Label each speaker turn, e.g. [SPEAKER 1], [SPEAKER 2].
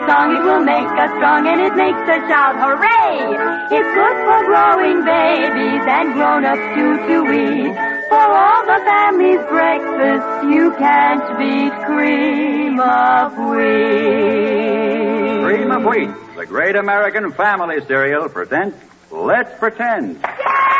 [SPEAKER 1] song, it will make us strong, and it makes us shout, hooray! It's good for growing babies and grown-ups to eat. For all the family's breakfast, you can't beat Cream of Wheat.
[SPEAKER 2] Cream of Wheat, the great American family cereal, presents Let's Pretend.
[SPEAKER 1] Yay!